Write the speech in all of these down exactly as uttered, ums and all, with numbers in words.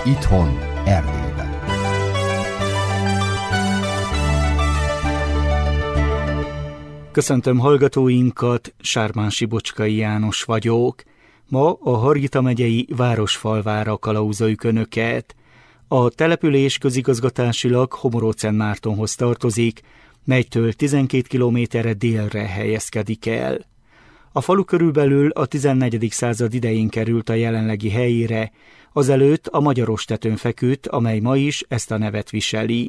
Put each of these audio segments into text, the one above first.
Itthon, Erdélyben. Köszöntöm hallgatóinkat, Sármán Sibocskai János vagyok. Ma a Hargita megyei Városfalvára kalauzoljuk Önöket. A település közigazgatásilag Homorod-Szentmártonhoz tartozik, melytől tizenkét kilométerre délre helyezkedik el. A falu körülbelül a tizennegyedik század idején került a jelenlegi helyére, azelőtt a Magyarostetőn feküdt, amely ma is ezt a nevet viseli.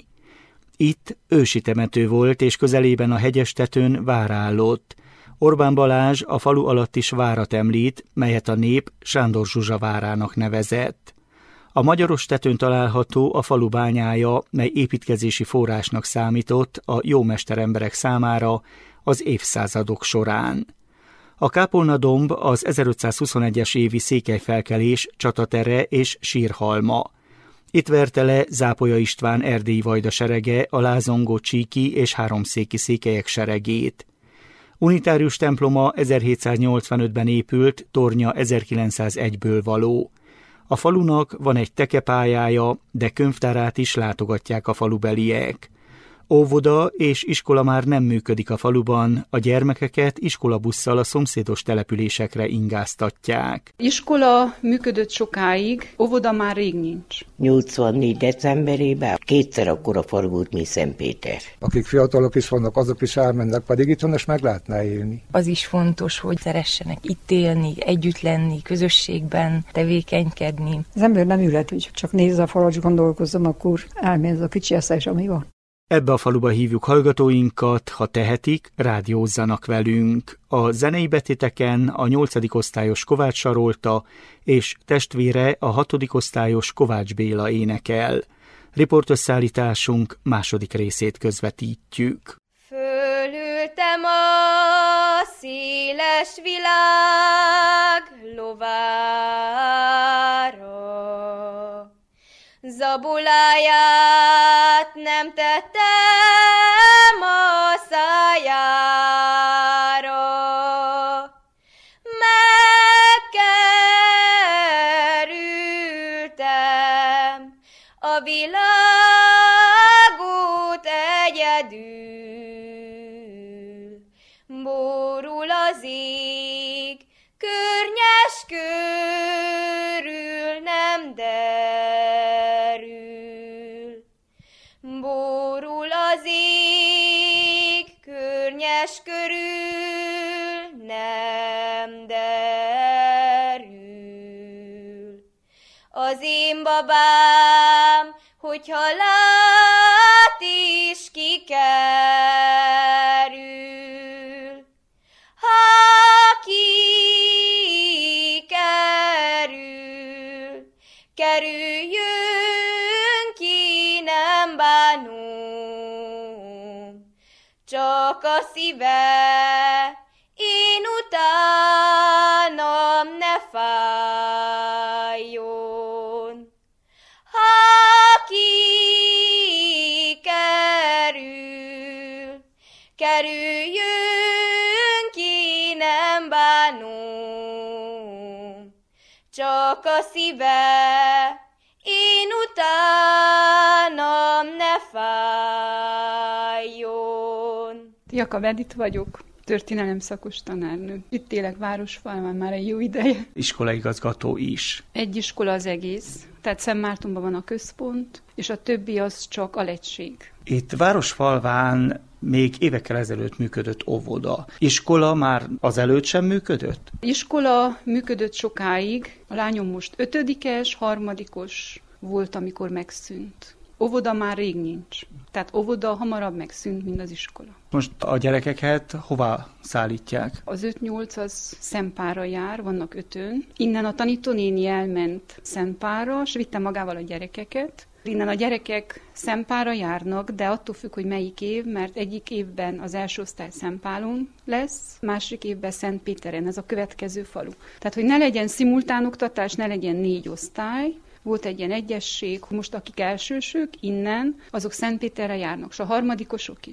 Itt ősi temető volt, és közelében a Hegyestetőn vár állott. Orbán Balázs a falu alatt is várat említ, melyet a nép Sándor Zsuzsa várának nevezett. A Magyarostetőn található a falu bányája, mely építkezési forrásnak számított a jómesteremberek számára az évszázadok során. A kápolnadomb az ezerötszázhuszonegyes évi székelyfelkelés csatatere és sírhalma. Itt verte le Zápolya István erdélyi vajda serege a lázongó csíki és háromszéki székelyek seregét. Unitárius temploma ezerhétszáznyolcvanötben épült, tornya ezerkilencszázegyből való. A falunak van egy tekepályája, de könyvtárát is látogatják a falubeliek. Óvoda és iskola már nem működik a faluban, a gyermekeket iskolabusszal a szomszédos településekre ingáztatják. Iskola működött sokáig, óvoda már rég nincs. nyolcvannégy decemberében kétszer akkora falu volt, mint Szentpéter. Akik fiatalok is vannak, azok is elmennek, pedig itthon is meg lehetne élni. Az is fontos, hogy szeressenek itt élni, együtt lenni, közösségben tevékenykedni. Az ember nem ülhet, hogy csak nézze a falat, és gondolkozzon, akkor elmész a kicsi eszes, ami van. Ebbe a faluba hívjuk hallgatóinkat, ha tehetik, rádiózzanak velünk. A zenei betéteken a nyolcadik osztályos Kovács Sarolta és testvére a hatodik osztályos Kovács Béla énekel. Riportösszállításunk második részét közvetítjük. Fölültem a széles világ lovára, zabuláját nem tettem a szájára, megkerültem a világot egyedül, borul az ég, környes körül nem derül. Borul az ég, környes körül nem derül. Az én babám, hogyha lát is kikerül, ha kikerül, kerüljön ki, nem bánom, csak a szíve, én utánam ne fájjon. Ha kikerül, kerüljön ki, nem bánom, csak a szíve, én utánam ne fájjon. Jakab Edith vagyok, történelem szakos tanárnő. Itt élek Városfalván már egy jó ideje. Iskolaigazgató is. Egy iskola az egész, tehát Szentmártonban van a központ, és a többi az csak alegység. Itt Városfalván még évekkel ezelőtt működött óvoda. Iskola már azelőtt sem működött? Iskola működött sokáig. A lányom most ötödikes, harmadikos volt, amikor megszűnt. Óvoda már rég nincs. Tehát óvoda hamarabb megszűnt, mint az iskola. Most a gyerekeket hová szállítják? Az öt-nyolc az Szentpárra jár, vannak ötön. Innen a tanítónéni elment Szentpárra, és vitte magával a gyerekeket. Innen a gyerekek Szentpárra járnak, de attól függ, hogy melyik év, mert egyik évben az első osztály Szentpálon lesz, másik évben Szentpéteren, ez a következő falu. Tehát, hogy ne legyen szimultánoktatás, ne legyen négy osztály, volt egy ilyen egyesség, most akik elsősök innen, azok Szentpéterre járnak, és a harmadikosok is.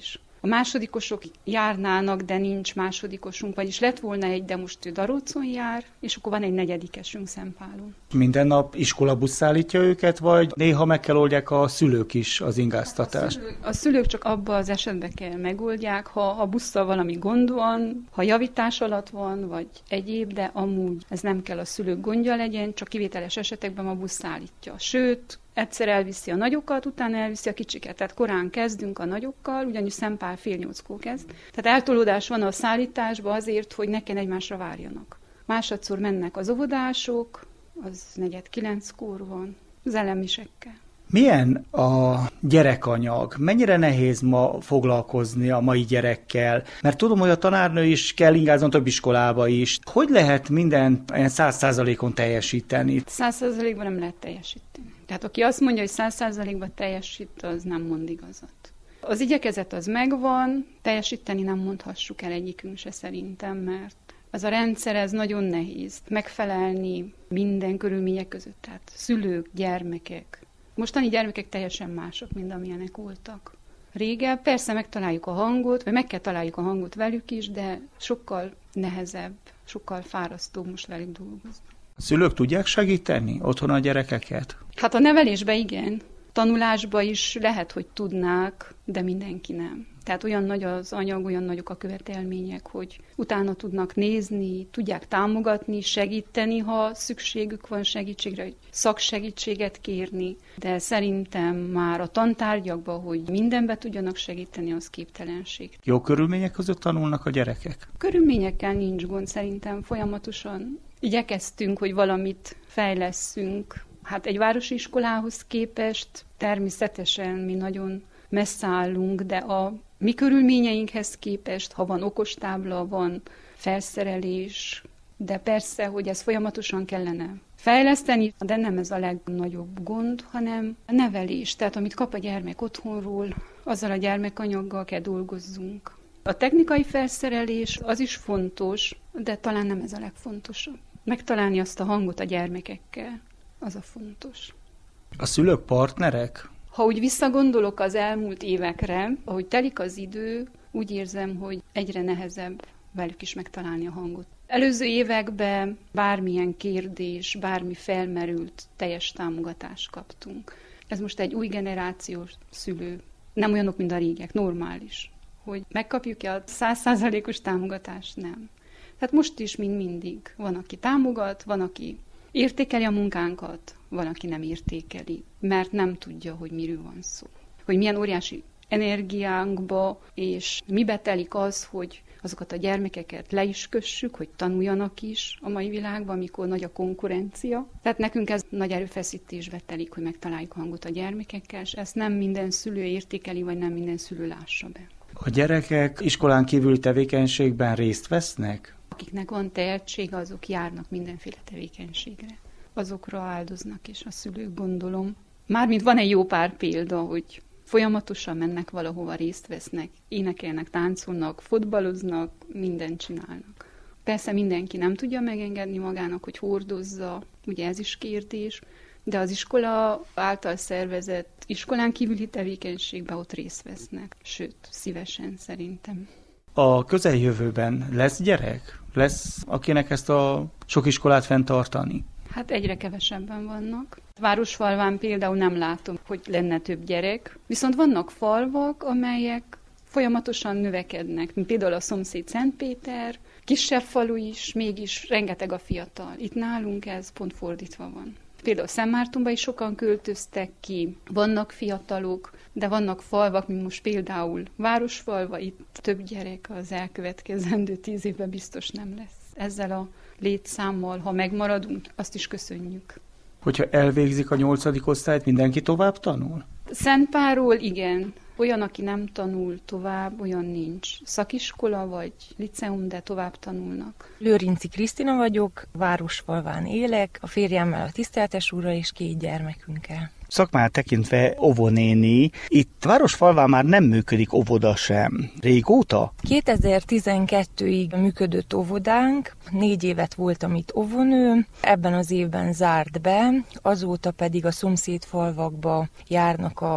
a másodikosok járnának, de nincs másodikosunk, vagyis lett volna egy, de most ő Darócon jár, és akkor van egy negyedikesünk Szentpálon. Minden nap iskolabusz szállítja őket, vagy néha meg kell oldják a szülők is az ingáztatást? A szülők, a szülők csak abban az esetben kell megoldják, ha a busszal valami gond van, ha javítás alatt van, vagy egyéb, de amúgy ez nem kell a szülők gondja legyen, csak kivételes esetekben a busz szállítja. Sőt, egyszer elviszi a nagyokat, utána elviszi a kicsiket. Tehát korán kezdünk a nagyokkal, ugyanis Szentpál fél nyolckor kezd. Tehát eltolódás van a szállításban azért, hogy ne kell egymásra várjanak. Másodszor mennek az óvodások, az negyed kilenckor van, az elemisekkel. Milyen a gyerekanyag? Mennyire nehéz ma foglalkozni a mai gyerekkel? Mert tudom, hogy a tanárnő is kell ingázzon több iskolába is. Hogy lehet mindent ilyen száz százalékon teljesíteni? Száz százalékban nem lehet teljesíteni. Tehát aki azt mondja, hogy száz százalékban teljesít, az nem mond igazat. Az igyekezet az megvan, teljesíteni nem mondhassuk el egyikünk se szerintem, mert az a rendszer, ez nagyon nehéz. Megfelelni minden körülmények között, tehát szülők, gyermekek. Mostani gyermekek teljesen mások, mint amilyenek voltak. Régen persze megtaláljuk a hangot, vagy meg kell találjuk a hangot velük is, de sokkal nehezebb, sokkal fárasztóbb most velük dolgozni. A szülők tudják segíteni otthon a gyerekeket? Hát a nevelésben igen. Tanulásban is lehet, hogy tudnák, de mindenki nem. Tehát olyan nagy az anyag, olyan nagyok a követelmények, hogy utána tudnak nézni, tudják támogatni, segíteni, ha szükségük van segítségre, hogy szaksegítséget kérni. De szerintem már a tantárgyakban, hogy mindenbe tudjanak segíteni, az képtelenség. Jó körülmények között tanulnak a gyerekek? Körülményekkel nincs gond, szerintem folyamatosan igyekeztünk, hogy valamit fejlesszünk. Hát egy városi iskolához képest természetesen mi nagyon messze állunk, de a mi körülményeinkhez képest, ha van okostábla, van felszerelés, de persze, hogy ez folyamatosan kellene fejleszteni, de nem ez a legnagyobb gond, hanem a nevelés. Tehát amit kap a gyermek otthonról, azzal a gyermekanyaggal kell dolgozzunk. A technikai felszerelés az is fontos, de talán nem ez a legfontosabb. Megtalálni azt a hangot a gyermekekkel, az a fontos. A szülők partnerek? Ha úgy visszagondolok az elmúlt évekre, ahogy telik az idő, úgy érzem, hogy egyre nehezebb velük is megtalálni a hangot. Előző években bármilyen kérdés, bármi felmerült, teljes támogatást kaptunk. Ez most egy új generációs szülő, nem olyanok, mint a régek, normális. Hogy megkapjuk-e a száz százalékos támogatást? Nem. Tehát most is, mint mindig, van, aki támogat, van, aki értékeli a munkánkat, van, aki nem értékeli, mert nem tudja, hogy miről van szó. Hogy milyen óriási energiánkba, és mibe telik az, hogy azokat a gyermekeket le is kössük, hogy tanuljanak is a mai világban, amikor nagy a konkurencia. Tehát nekünk ez nagy erőfeszítésbe telik, hogy megtaláljuk hangot a gyermekekkel, és ezt nem minden szülő értékeli, vagy nem minden szülő lássa be. A gyerekek iskolán kívüli tevékenységben részt vesznek? Akiknek van tehetsége, azok járnak mindenféle tevékenységre. Azokra áldoznak is a szülők, gondolom. Mármint van egy jó pár példa, hogy folyamatosan mennek valahova, részt vesznek, énekelnek, táncolnak, fotbaloznak, mindent csinálnak. Persze mindenki nem tudja megengedni magának, hogy hordozza, ugye ez is kérdés, de az iskola által szervezett iskolán kívüli tevékenységben ott részt vesznek, sőt, szívesen szerintem. A közeljövőben lesz gyerek? Lesz, akinek ezt a sok iskolát fenntartani? Hát egyre kevesebben vannak. Városfalván például nem látom, hogy lenne több gyerek, viszont vannak falvak, amelyek folyamatosan növekednek, mint például a szomszéd Szentpéter, kisebb falu is, mégis rengeteg a fiatal. Itt nálunk ez pont fordítva van. Például Szentmártonba is sokan költöztek ki, vannak fiatalok, de vannak falvak, mint most például Városfalva, itt több gyerek az elkövetkezendő tíz évben biztos nem lesz. Ezzel a létszámmal, ha megmaradunk, azt is köszönjük. Hogyha elvégzik a nyolcadik osztályt, mindenki tovább tanul? Szentpálról igen. Olyan, aki nem tanul tovább, olyan nincs. Szakiskola vagy liceum, de tovább tanulnak. Lőrinci Krisztina vagyok, Városfalván élek, a férjemmel, a tiszteletes úrral és két gyermekünkkel. Szakmát tekintve óvonéni, itt Városfalván már nem működik óvoda sem. Régóta? kétezer-tizenkettőig működött óvodánk, négy évet voltam itt óvonő, ebben az évben zárt be, azóta pedig a szomszédfalvakba járnak a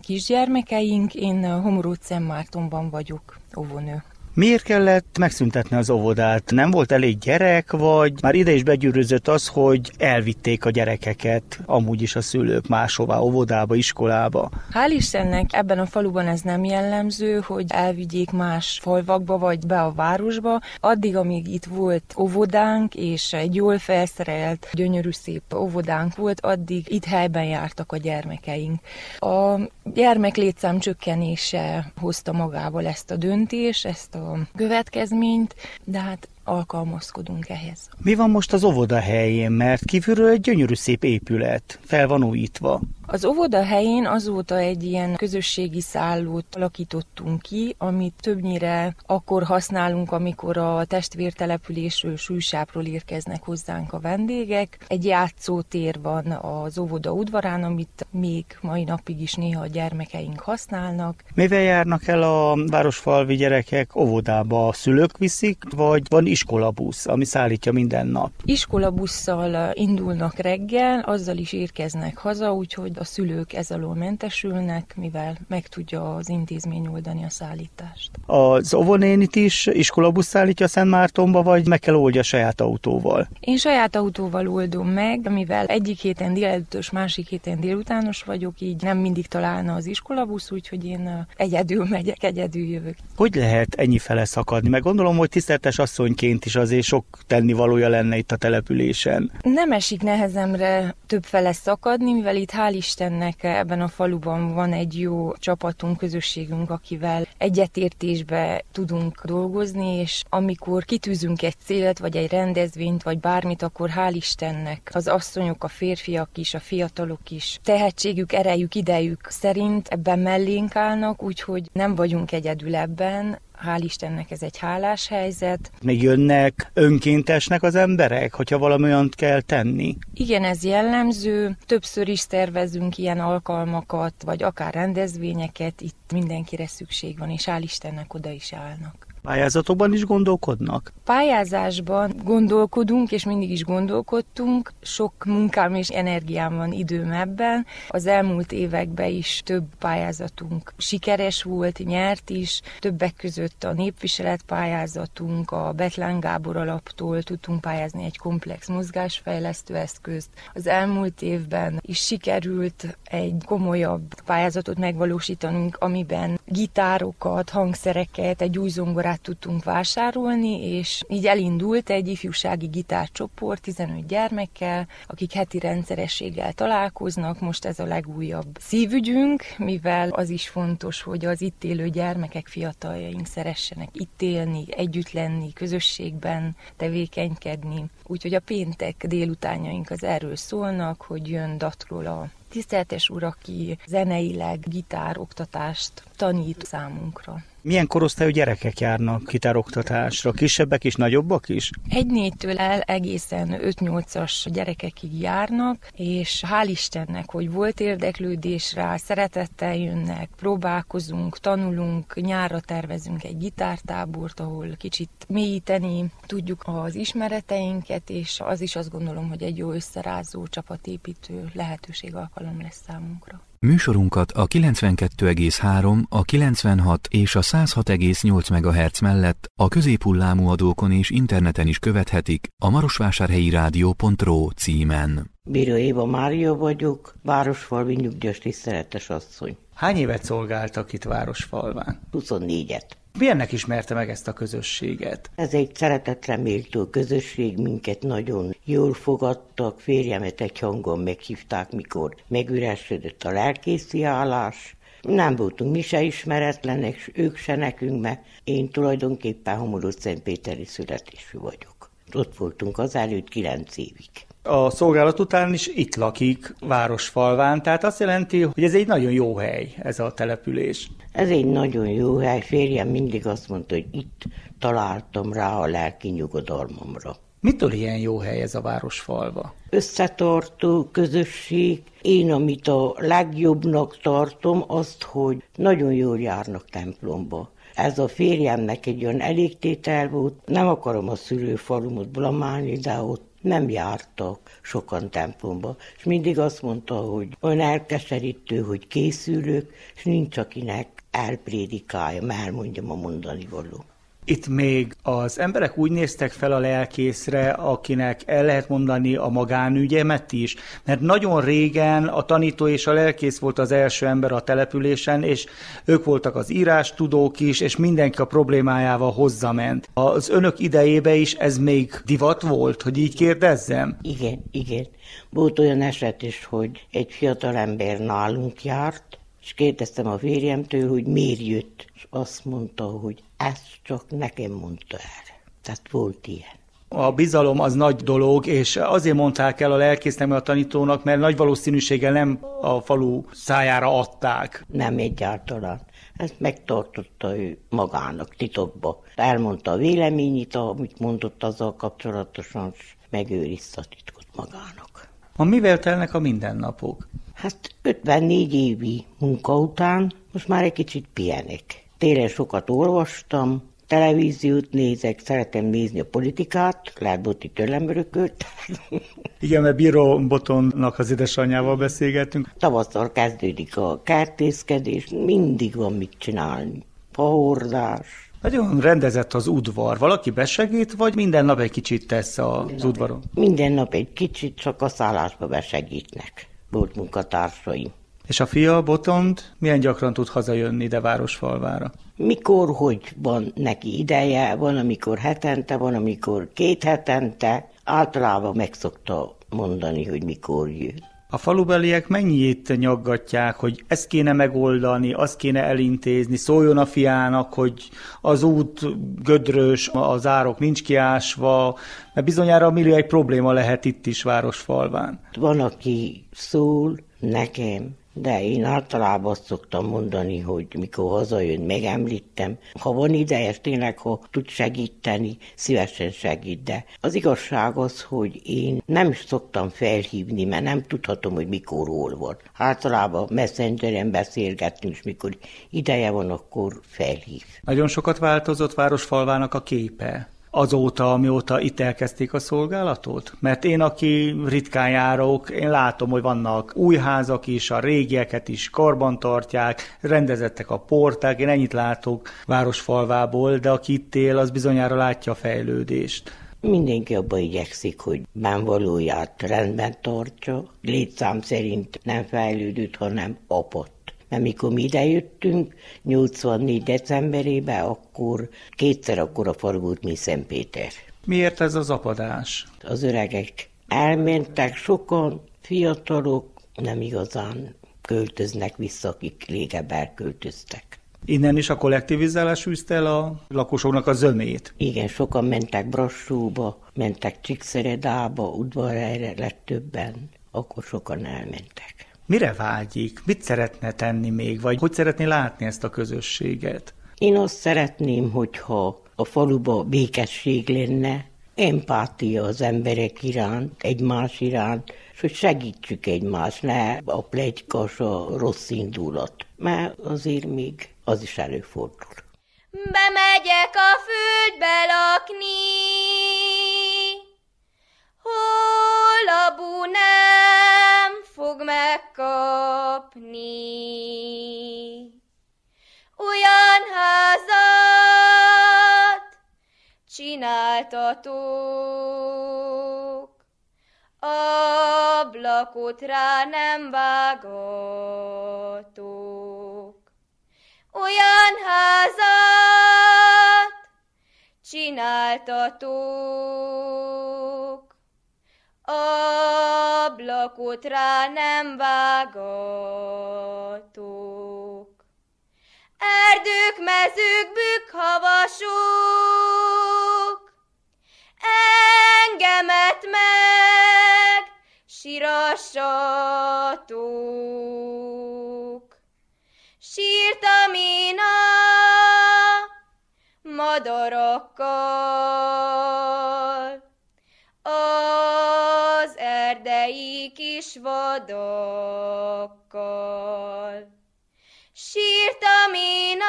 kisgyermekeink, én Homoród-Szentmártonban vagyok óvónő. Miért kellett megszüntetni az óvodát? Nem volt elég gyerek, vagy már ide is begyűrűzött az, hogy elvitték a gyerekeket, amúgy is a szülők máshová, óvodába, iskolába? Hál' Istennek ebben a faluban ez nem jellemző, hogy elvigyék más falvakba, vagy be a városba. Addig, amíg itt volt óvodánk, és egy jól felszerelt, gyönyörű szép óvodánk volt, addig itt helyben jártak a gyermekeink. A gyermeklétszám csökkenése hozta magával ezt a döntést, ezt a következményt, de hát alkalmazkodunk ehhez. Mi van most az óvoda helyén, mert kívülről egy gyönyörű szép épület, fel van újítva. Az óvoda helyén azóta egy ilyen közösségi szállót alakítottunk ki, amit többnyire akkor használunk, amikor a testvértelepülésről, Sűsápról érkeznek hozzánk a vendégek. Egy játszótér van az óvoda udvarán, amit még mai napig is néha a gyermekeink használnak. Mivel járnak el a városfalvi gyerekek óvodába? A szülők viszik, vagy van iskolabusz, ami szállítja minden nap? Iskolabusszal indulnak reggel, azzal is érkeznek haza, úgyhogy a szülők ez alól mentesülnek, mivel meg tudja az intézmény oldani a szállítást. Az óvonénit is iskolabusz szállítja Szentmártonba, vagy meg kell oldja saját autóval? Én saját autóval oldom meg, mivel egyik héten délelőttös, másik héten délutános vagyok, így nem mindig találna az iskolabusz, úgyhogy én egyedül megyek, egyedül jövök. Hogy lehet ennyi fele szakadni? Meg gondolom, hogy tiszteltes asszonyként is azért sok tennivalója lenne itt a településen. Nem esik nehezemre több fele szakadni, mivel itt hál' Istennek ebben a faluban van egy jó csapatunk, közösségünk, akivel egyetértésbe tudunk dolgozni, és amikor kitűzünk egy célt, vagy egy rendezvényt, vagy bármit, akkor hál' Istennek az asszonyok, a férfiak is, a fiatalok is tehetségük, erejük, idejük szerint ebben mellénk állnak, úgyhogy nem vagyunk egyedül ebben. Hál' Istennek ez egy hálás helyzet. Még jönnek önkéntesnek az emberek, hogyha valami olyant kell tenni? Igen, ez jellemző. Többször is szervezünk ilyen alkalmakat, vagy akár rendezvényeket. Itt mindenkire szükség van, és hál' Istennek oda is állnak. Pályázatokban is gondolkodnak? Pályázásban gondolkodunk, és mindig is gondolkodtunk. Sok munkám és energiám van, időm ebben. Az elmúlt években is több pályázatunk sikeres volt, nyert is. Többek között a népviselet pályázatunk, a Bethlen Gábor alaptól tudtunk pályázni egy komplex mozgásfejlesztő eszközt. Az elmúlt évben is sikerült egy komolyabb pályázatot megvalósítanunk, amiben gitárokat, hangszereket, egy új zongorát tudtunk vásárolni, és így elindult egy ifjúsági gitárcsoport tizenöt gyermekkel, akik heti rendszerességgel találkoznak. Most ez a legújabb szívügyünk, mivel az is fontos, hogy az itt élő gyermekek, fiataljaink szeressenek itt élni, együtt lenni, közösségben tevékenykedni. Úgyhogy a péntek délutánjaink az erről szólnak, hogy jön Datról a tiszteletes úr, aki zeneileg gitároktatást tanít számunkra. Milyen korosztályú gyerekek járnak gitároktatásra? Kisebbek is, nagyobbak is? egy-négytől el egészen öt-nyolcas gyerekekig járnak, és hál' Istennek, hogy volt érdeklődés rá, szeretettel jönnek, próbálkozunk, tanulunk, nyárra tervezünk egy gitártábort, ahol kicsit mélyíteni tudjuk az ismereteinket, és az is azt gondolom, hogy egy jó összerázó, csapatépítő lehetőség, alkalom lesz számunkra. Műsorunkat a kilencvenkettő egész három, a kilencvenhat és a száz hat egész nyolc megahertz mellett a középhullámú adókon és interneten is követhetik a marosvásárhelyi rádió pont ro címen. Bíró Éva Mária vagyok, városfalvi nyugdíjas tiszteletes asszony. Hány évet szolgáltak itt Városfalván? huszonnégyet. Milyennek ismerte meg ezt a közösséget? Ez egy szeretetre méltó közösség, minket nagyon jól fogadtak, férjemet egy hangon meghívták, mikor megüresedett a lelkészi állás. Nem voltunk mi se ismeretlenek, ők se nekünk, mert én tulajdonképpen Homoród-Szentpéteri születésű vagyok. Ott voltunk azelőtt kilenc évig. A szolgálat után is itt lakik Városfalván, tehát azt jelenti, hogy ez egy nagyon jó hely, ez a település. Ez egy nagyon jó hely, férjem mindig azt mondta, hogy itt találtam rá a lelki nyugodalmamra. Mitől ilyen jó hely ez a Városfalva? Összetartó közösség. Én, amit a legjobbnak tartom, azt, hogy nagyon jól járnak templomba. Ez a férjemnek egy olyan elégtétel volt, nem akarom a szülőfalumot blamálni, de ott nem jártak sokan templomba, és mindig azt mondta, hogy olyan elkeserítő, hogy készülök, és nincs akinek elprédikálja, elmondjam a mondani való. Itt még az emberek úgy néztek fel a lelkészre, akinek el lehet mondani a magánügyemet is, mert nagyon régen a tanító és a lelkész volt az első ember a településen, és ők voltak az írástudók is, és mindenki a problémájával hozzament. Az önök idejében is ez még divat volt, hogy így kérdezzem? Igen, igen. Volt olyan eset is, hogy egy fiatal ember nálunk járt, és kérdeztem a férjemtől, hogy miért jött, és azt mondta, hogy ezt csak nekem mondta el. Tehát volt ilyen. A bizalom az nagy dolog, és azért mondták el a lelkésznek, a tanítónak, mert nagy valószínűséggel nem a falu szájára adták. Nem egyáltalán. Ezt megtartotta ő magának, titokba. Elmondta a véleményét, amit mondott azzal kapcsolatosan, és megőrizte a titkot magának. Ma mivel telnek a mindennapok? Hát ötvennégy évi munka után most már egy kicsit pihenek. Télen sokat olvastam, televíziót nézek, szeretem nézni a politikát, lehet Boti tőlem örökölt. Igen, mert Bíró Botonnak az édesanyjával beszélgetünk. Tavasszal kezdődik a kertészkedés, mindig van mit csinálni. Fahordás. Nagyon rendezett az udvar. Valaki besegít, vagy minden nap egy kicsit tesz az minden udvaron? Minden nap egy kicsit, csak a szállásba besegítnek. Volt munkatársaim. És a fia, Botond, milyen gyakran tud hazajönni ide Városfalvára? Mikor, hogy van neki ideje, van, amikor hetente, van, amikor két hetente. Általában meg szokta mondani, hogy mikor jön. A falubeliek mennyit nyaggatják, hogy ezt kéne megoldani, azt kéne elintézni, szóljon a fiának, hogy az út gödrös, az árok nincs kiásva, mert bizonyára a millió egy probléma lehet itt is Városfalván. Van, aki szól nekem, de én általában azt szoktam mondani, hogy mikor hazajön, megemlítem. Ha van ideje, tényleg, ha tud segíteni, szívesen segít, de az igazság az, hogy én nem is szoktam felhívni, mert nem tudhatom, hogy mikor hol van. Általában messengeren beszélgetünk, és mikor ideje van, akkor felhív. Nagyon sokat változott Városfalvának a képe azóta, amióta itt elkezdték a szolgálatot? Mert én, aki ritkán járok, én látom, hogy vannak új házak is, a régieket is karbantartják, rendezettek a porták, én ennyit látok Városfalvából, de aki itt él, az bizonyára látja a fejlődést. Mindenki abban igyekszik, hogy bánvalóját rendben tartsa, létszám szerint nem fejlődött, hanem apott. Mert mikor mi idejöttünk, nyolcvannégy decemberében, akkor kétszer akkora falu volt, mint Szentpéter. Miért ez az apadás? Az öregek elmentek, sokan fiatalok nem igazán költöznek vissza, akik régebb elköltöztek. Innen is a kollektivizálás űzte el a lakosoknak a zömét? Igen, sokan mentek Brassóba, mentek Csíkszeredába, Udvarhelyre lett többen, akkor sokan elmentek. Mire vágyik? Mit szeretne tenni még? Vagy hogy szeretné látni ezt a közösséget? Én azt szeretném, hogyha a faluba békesség lenne, empátia az emberek iránt, egymás iránt, és hogy segítsük egymást, ne a pletykas, a rossz indulat. Mert azért még az is előfordul. Bemegyek a földbe lakni, hol a bú nem fog megkapni. Olyan házat csináltatok, ablakot rá nem vágatok. Olyan házat csináltatok, ablakot rá nem vágatok. Erdők, mezők, bükkhavasok, engemet meg sirassatok. Sírtam én a madarakkal, az erdei kis vadakkal. Sírtam én a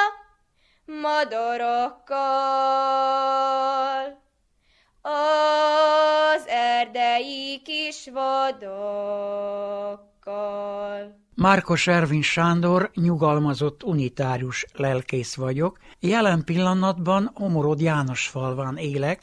madarakkal, az erdei kis vadakkal. Márkos Ervin Sándor, nyugalmazott unitárius lelkész vagyok. Jelen pillanatban Omorod Jánosfalván élek,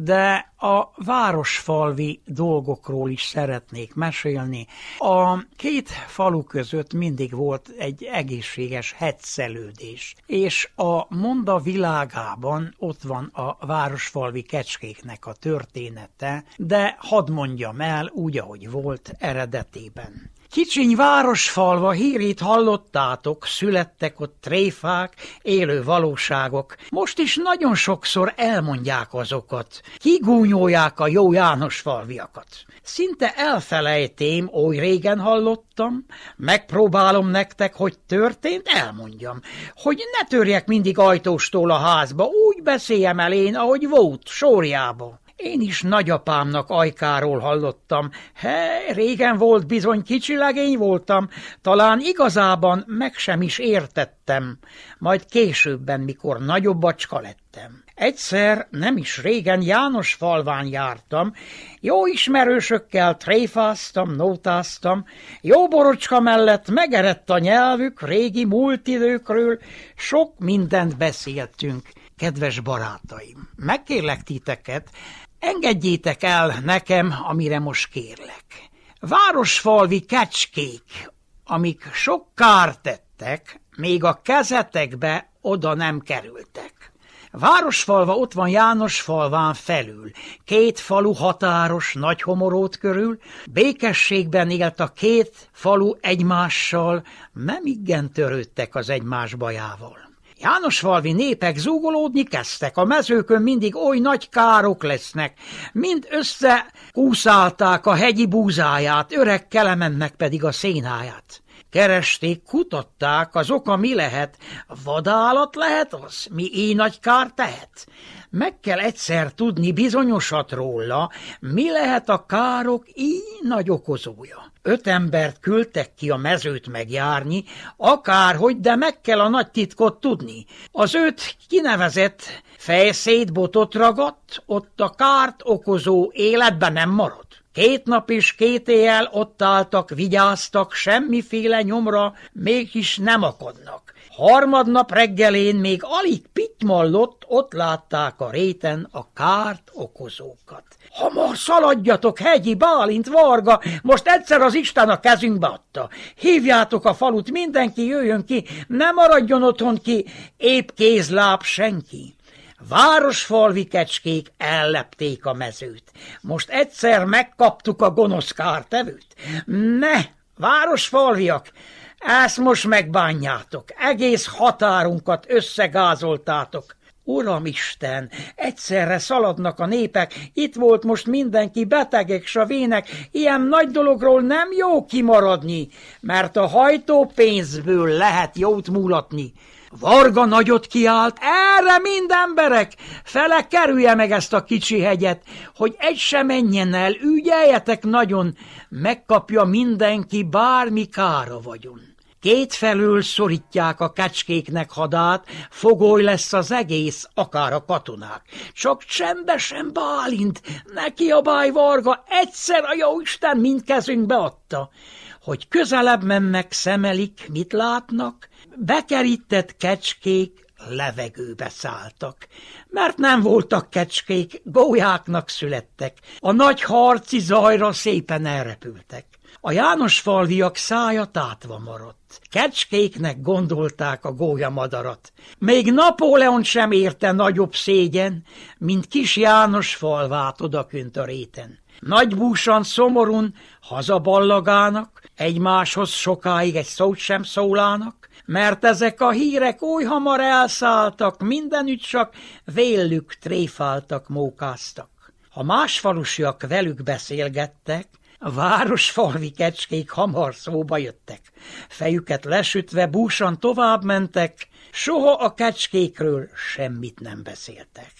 de a városfalvi dolgokról is szeretnék mesélni. A két falu között mindig volt egy egészséges hegyszelődés, és a monda világában ott van a városfalvi kecskéknek a története, de hadd mondjam el úgy, ahogy volt eredetében. Kicsiny városfalva hírét hallottátok, születtek ott tréfák, élő valóságok. Most is nagyon sokszor elmondják azokat, kigúnyolják a jó Jánosfalviakat. Szinte elfelejtém, oly régen hallottam, megpróbálom nektek, hogy történt, elmondjam, hogy ne törjek mindig ajtóstól a házba, úgy beszéljem el én, ahogy volt, sorjába. Én is nagyapámnak ajkáról hallottam. He, régen volt bizony, kicsi legény voltam, talán igazában meg sem is értettem, majd későbben, mikor nagyobb bacska lettem. Egyszer, nem is régen Jánosfalván jártam, jó ismerősökkel tréfáztam, nótáztam, jó borocska mellett megerett a nyelvük, régi múlt időkről, sok mindent beszéltünk. Kedves barátaim, megkérlek titeket, engedjétek el nekem, amire most kérlek. Városfalvi kecskék, amik sok kárt tettek, még a kezetekbe oda nem kerültek. Városfalva ott van Jánosfalván felül, két falu határos Nagyhomoród körül, békességben élt a két falu egymással, nem igen törődtek az egymás bajával. Jánosfalvi népek zúgolódni kezdtek, a mezőkön mindig oly nagy károk lesznek, mind összekúszálták a hegyi búzáját, öreg Kelemennek pedig a szénáját. Keresték, kutatták, az oka mi lehet, vadállat lehet az, mi így nagy kár tehet. Meg kell egyszer tudni bizonyosat róla, mi lehet a károk így nagy okozója. Öt embert küldtek ki a mezőt megjárni, akárhogy, de meg kell a nagy titkot tudni. Az öt kinevezett fejszét botot ragadt, ott a kárt okozó életben nem marad. Két nap és két éjjel ott álltak, vigyáztak, semmiféle nyomra mégis nem akadnak. Harmadnap reggelén még alig pitymallott, ott látták a réten a kárt okozókat. Hamar szaladjatok, Hegyi, Bálint, Varga, most egyszer az Isten a kezünkbe adta. Hívjátok a falut, mindenki jöjjön ki, ne maradjon otthon ki, épp kézláb senki. Városfalvi kecskék ellepték a mezőt. Most egyszer megkaptuk a gonosz kártevőt. Ne, városfalviak, ezt most megbánjátok, egész határunkat összegázoltátok. Uramisten, egyszerre szaladnak a népek, itt volt most mindenki, betegek, savének, ilyen nagy dologról nem jó kimaradni, mert a hajtópénzből lehet jót múlatni. Varga nagyot kiált, erre mind emberek, fele kerülje meg ezt a kicsi hegyet, hogy egy se menjen el, ügyeljetek nagyon, megkapja mindenki, bármi kára vagyon. Kétfelől szorítják a kecskéknek hadát, fogoly lesz az egész, akár a katonák. Csak csendesen, Bálint, ne kiabálj, Varga, egyszer a jóisten mind kezünkbe adta. Hogy közelebb mennek, szemelik, mit látnak? Bekerített kecskék levegőbe szálltak, mert nem voltak kecskék, gólyáknak születtek, a nagy harci zajra szépen elrepültek. A Jánosfalviak szája tátva maradt. Kecskéknek gondolták a gólyamadarat. Még Napóleon sem érte nagyobb szégyen, mint kis Jánosfalvát odakünt a réten. Nagybúsan, szomorún hazaballagának, egymáshoz sokáig egy szót sem szólának, mert ezek a hírek oly hamar elszálltak, mindenütt csak vélük tréfáltak, mókáztak. Ha más falusiak velük beszélgettek, a városfalvi kecskék hamar szóba jöttek. Fejüket lesütve búsan tovább mentek, soha a kecskékről semmit nem beszéltek.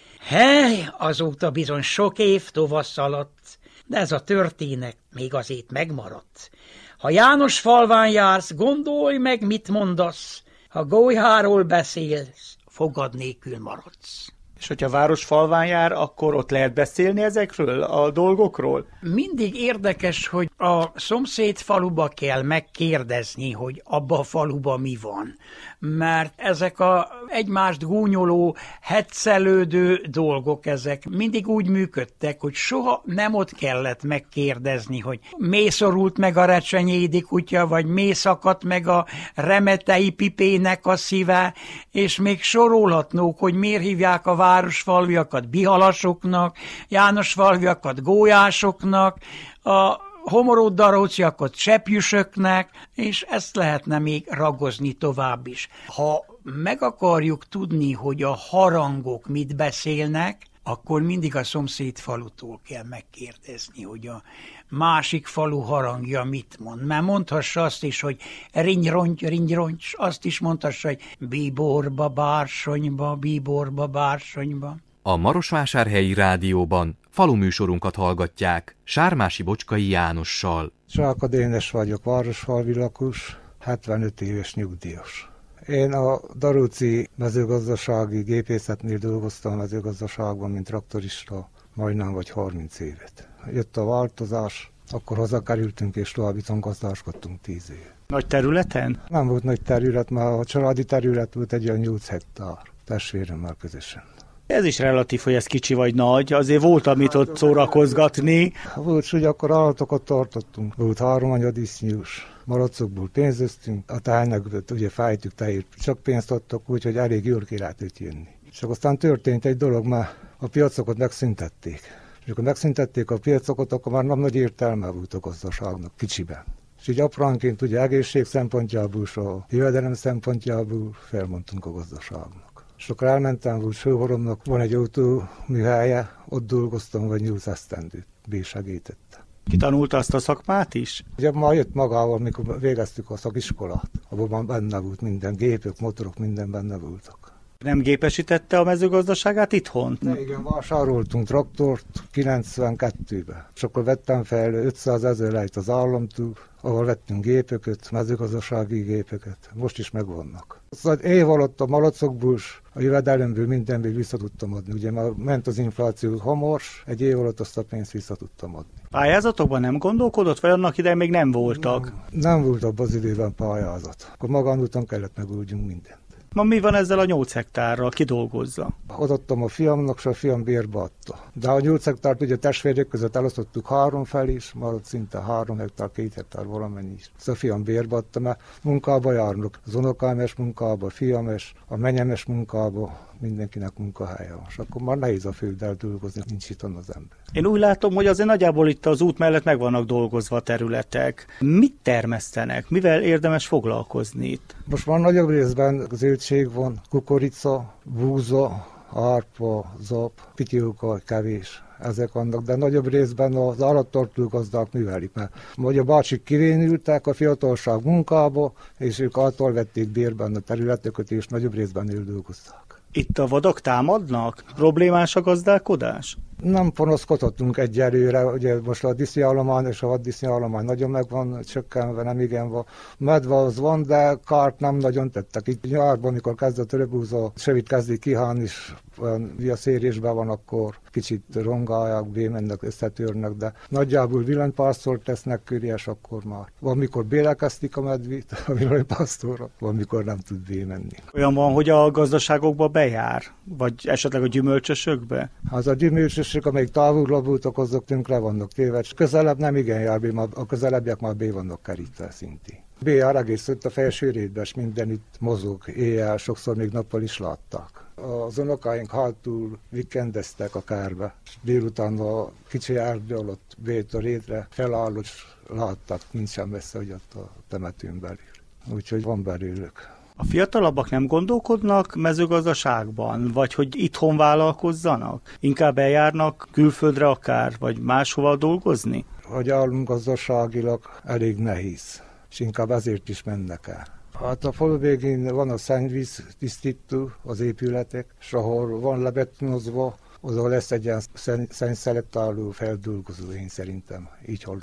Hely, azóta bizony sok év tova szaladt, de ez a történet még azért megmaradt. Ha Jánosfalván jársz, gondolj meg, mit mondasz, ha gólyháról beszélsz, fogad nélkül maradsz. És hogyha városfalván jár, akkor ott lehet beszélni ezekről a dolgokról? Mindig érdekes, hogy a szomszéd faluba kell megkérdezni, hogy abba a faluba mi van. Mert ezek a egymást gúnyoló, heccelődő dolgok, ezek mindig úgy működtek, hogy soha nem ott kellett megkérdezni, hogy mély szorult meg a recsenyédi kutya, vagy mély szakadt meg a remetei pipének a szíve, és még sorolhatnók, hogy miért hívják a városfalviakat bihalasoknak, jánosfalviakat gólyásoknak, a homoroddaróciakat seppjüsöknek, és ezt lehetne még ragozni tovább is. Ha meg akarjuk tudni, hogy a harangok mit beszélnek, akkor mindig a szomszéd falutól kell megkérdezni, hogy a másik falu harangja mit mond. Mert mondhassa azt is, hogy ringyronty, ringyronty, azt is mondhassa, hogy bíborba, bársonyba, bíborba, bársonyba. A Marosvásárhelyi Rádióban faluműsorunkat hallgatják Sármási Bocskai Jánossal. Csáka Dénes vagyok, városfalvi lakos, hetvenöt éves nyugdíjas. Én a Daróci mezőgazdasági gépészetnél dolgoztam a mezőgazdaságban, mint traktorista, majdnem vagy harminc évet. Jött a változás, akkor hazakerültünk és további gazdálkodtunk tíz év. Nagy területen? Nem volt nagy terület, mert a családi terület volt egy olyan nyolc hektár, testvéremmel közösen. Ez is relatív, hogy ez kicsi vagy nagy, azért volt, amit ott szórakozgatni. Volt, hogy akkor állatokat tartottunk. Volt három anyadisznyús, malacokból pénzöztünk, a tájnak ugye fájtük, tehát csak pénzt adtak, úgyhogy elég jól ki lehetett jönni. Csak aztán történt egy dolog, mert a piacokat megszüntették. És amikor megszüntették a piacokat, akkor már nem nagy értelme volt a gazdaságnak kicsiben. És így apránként ugye egészség szempontjából, és a jövedelem szempontjából felmondtunk a gazdaságnak. És akkor elmentem, hogy Sőhoromnak van egy autóműhelye, ott dolgoztam, vagy nyolc esztendőt, B-segítette. Kitanulta azt a szakmát is? Ugye már jött magával, mikor végeztük a szakiskolát, abban benne volt minden, gépek, motorok, minden benne voltak. Nem gépesítette a mezőgazdaságát itthon? De igen, vásároltunk traktort kilencvenkettőben, és akkor vettem fel ötszázezer lejt az államtól, ahol vettünk gépeket, mezőgazdasági gépeket, most is megvannak. Szóval év alatt a malacokból, a jövedelemből mindenből vissza tudtam adni. Ugye már ment az infláció hamar, egy év alatt azt a pénzt vissza tudtam adni. Pályázatokban nem gondolkodott, vagy annak idején még nem voltak? Nem, nem volt abban az időben pályázat. Akkor magánúton kellett megoldjunk mindent. Ma mi van ezzel a nyolc hektárral? Ki dolgozza? Odaadtam a fiamnak, és a fiam bérbe adta. De a nyolc hektárt ugye testvérek között elosztottuk három fel is, maradt szinte három hektár, két hektár valamennyi is. Szóval a fiam bérbe adta, mert munkába járnak. Az unokámes munkába, a fiames, a menyemes munkába, mindenkinek munkahelye van. És akkor már nehéz a földdel dolgozni, nincs itt az ember. Én úgy látom, hogy azért nagyjából itt az út mellett meg vannak dolgozva a területek. Mit termesztenek? Mivel érdemes foglalkozni itt? Most már nagyobb részben zöldség van, kukorica, búza, árpa, zap, pityóka, kevés. Ezek vannak, de nagyobb részben az állattartó gazdák művelik, mert vagy a bácsik kivénültek a fiatalság munkába, és ők által vették bérben a területeket, és nagyobb részben öldolgozták. Itt a vadak támadnak? Problémás a gazdálkodás? Nem panaszkodhatunk egyelőre, ugye most a disznóállomány és a vaddisznóállomány nagyon meg van csökkenve, nem igen van. Medve az van, de kárt nem nagyon tettek. Itt nyárban, amikor kezd a törökbúza, sövit kezdik kihálni, és viaszérésben van, akkor kicsit rongálják, bémennek, összetörnek, de nagyjából villanypásztor tesznek köré, és akkor már van, mikor bélekeztik a medvét a villanypásztorra, van, mikor nem tud bémenni. Olyan van, hogy a gazdaságokba bejár? Vagy esetleg a gyümölcsösökbe? Az a gyümölcsösök, amelyik távolabb voltak, azok tönkre vannak téve. Közelebb nem igen jár, a közelebbiek már bé vannak kerítve szintén. bé jár egész ott a felső rétben, és mindenütt mozog éjjel, sokszor még nappal is látták. Az unokáink hátul vikendeztek a kárba, és délután a kicsi erdő alatt bét a rétre felállott, és látták, nincsen messze, hogy ott a temetőn belül. Úgyhogy van belőlük. A fiatalabbak nem gondolkodnak mezőgazdaságban, vagy hogy itthon vállalkozzanak? Inkább eljárnak külföldre akár, vagy máshova dolgozni? Hogy állunk gazdaságilag elég nehéz, és inkább ezért is mennek el. Hát a falu végén van a szennyvíz tisztító, az épületek, és ahol van lebetonozva, azon lesz egy ilyen szennyszelektáló feldolgozó, én szerintem, így hallottam.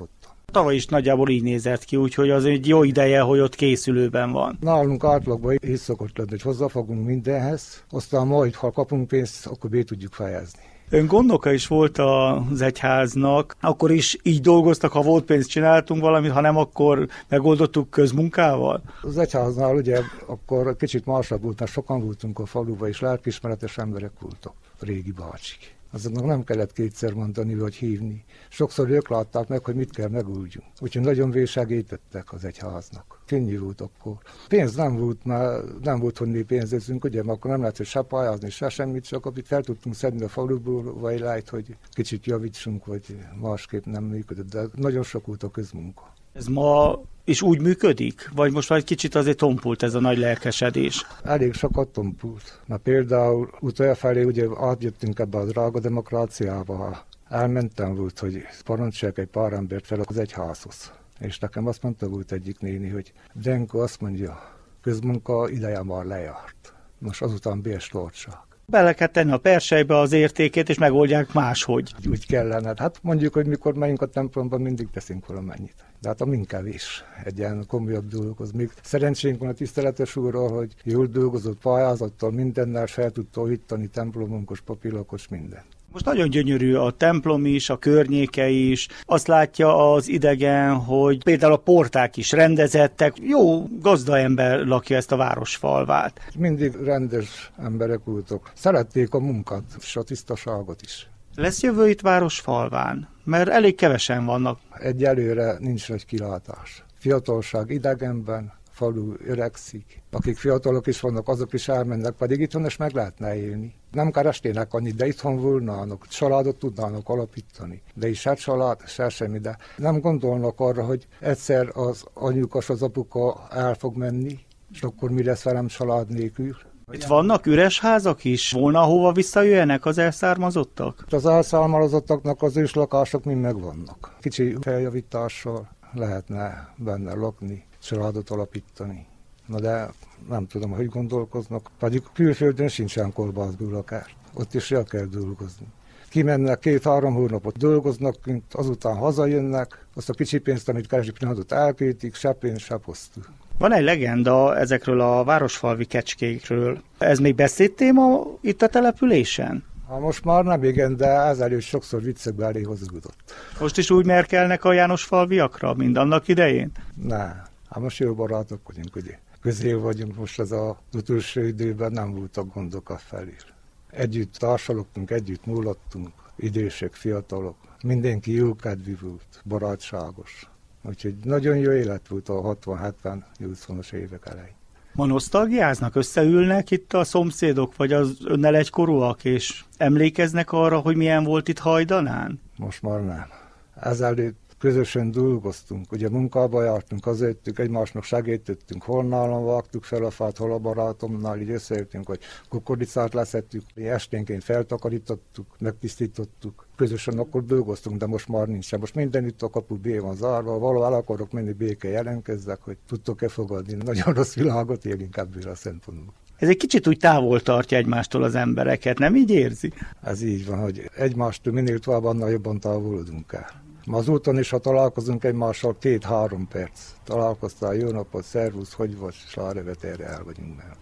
Tavaly is nagyjából így nézett ki, úgyhogy az egy jó ideje, hogy ott készülőben van. Nálunk átlagban így szokott lenni, hogy hozzáfogunk mindenhez, aztán majd, ha kapunk pénzt, akkor be tudjuk fejezni. Ön gondnoka is volt az egyháznak, akkor is így dolgoztak, ha volt pénzt, csináltunk valamit, ha nem, akkor megoldottuk közmunkával? Az egyháznál ugye akkor kicsit másabb volt, mert sokan voltunk a faluban, és lelkiismeretes emberek voltak, régi bácsik. Azoknak nem kellett kétszer mondani, vagy hívni. Sokszor ők látták meg, hogy mit kell megoldjunk. Úgyhogy nagyon vésegítettek az egyháznak. Könnyű volt akkor. Pénz nem volt, mert nem volt, hogy mi pénzezünk, ugye, mert akkor nem lehet, hogy se pályázni, se semmit, csak amit fel tudtunk szedni a faluból, vagy lehet, hogy kicsit javítsunk, vagy másképp nem működött. De nagyon sok volt a közmunka. Ez ma is úgy működik? Vagy most már egy kicsit azért tompult ez a nagy lelkesedés? Elég sokat tompult. Na például utoljára ugye átjöttünk ebbe a drága demokráciába. Elmentem volt, hogy parancsolják egy pár embert fel az egyházhoz. És nekem azt mondta volt egyik néni, hogy Denko azt mondja, közmunka ideje már lejárt. Most azután bérstoltság. Bele kell tenni a perselybe az értékét, és megoldják máshogy. Úgy kellene. Hát mondjuk, hogy mikor megyünk a templomban, mindig teszünk valamennyit. De hát a minkább is egy ilyen komolyabb dologhoz. Még szerencsénk van a tiszteletes úrral, hogy jól dolgozott pályázattal, mindennel fel tudta hittani templomunkos, papírlakos, minden. Most nagyon gyönyörű a templom is, a környéke is. Azt látja az idegen, hogy például a porták is rendezettek. Jó gazda ember lakja ezt a városfalvát. Mindig rendes emberek voltak. Szerették a munkát és a tisztaságot is. Lesz jövő itt városfalván? Mert elég kevesen vannak. Egyelőre nincs nagy kilátás. Fiatalság idegenben, falu öregszik. Akik fiatalok is vannak, azok is elmennek, pedig itthon is meg lehetne élni. Nem kerestének annyit, de itthon volnának, családot tudnának alapítani. De is se család, se semmi, de nem gondolnak arra, hogy egyszer az anyukas, az apuka el fog menni, és akkor mi lesz velem család nélkül. Itt vannak üres házak is? Volna, hova visszajöjjenek az elszármazottak? Az elszármazottaknak az őslakások mind megvannak. Kicsi feljavítással lehetne benne lakni, családot alapítani. Na de nem tudom, hogy gondolkoznak. Pedig külföldön sincsen kolbászból akár. Ott is el kell dolgozni. Kimennek két-három hónapot dolgoznak, azután hazajönnek, azt a kicsi pénzt, amit keresik pillanatot elköltik, se pénz, se posztú. Van egy legenda ezekről a városfalvi kecskékről. Ez még beszédtéma itt a településen? Ha most már nem igen, de ezelőtt sokszor viccekbe elé hozódott. Most is úgy merkelnek a Jánosfalviakra, mint annak idején? Ne, hát most jó barátok vagyunk, ugye. Közél vagyunk most, az az utolsó időben nem voltak gondok a felül. Együtt társalogtunk, együtt múlottunk, idősek, fiatalok. Mindenki jókedvű volt, barátságos. Úgyhogy nagyon jó élet volt a hatvan-hetven-nyolcvanas évek elején. Ma nosztalgiáznak, összeülnek itt a szomszédok, vagy az önnel egykorúak, és emlékeznek arra, hogy milyen volt itt Hajdanán? Most már nem. Ezelőtt közösen dolgoztunk, ugye munkába jártunk, azért egymásnak segítettünk, hol nálam vágtuk fel a fát, hol a barátomnál, így összeértünk, hogy kukoricát leszettük, esténként feltakarítottuk, megtisztítottuk, közösen akkor dolgoztunk, de most már nincs. Most mindenütt a kapu bé van zárva, valahol el akarok menni, béke jelentkezzek, hogy tudtok-e fogadni. Nagyon rossz világot élünk ebből a szempontból. Ez egy kicsit úgy távol tartja egymástól az embereket, nem így érzi? Ez így van, hogy egymástól minél tovább, annál jobban távolodunk el. Ma az úton is, ha találkozunk egymással, két-három perc. Találkoztál, jó napot, szervusz, hogy vagy, és lárevet erre el vagyunk már.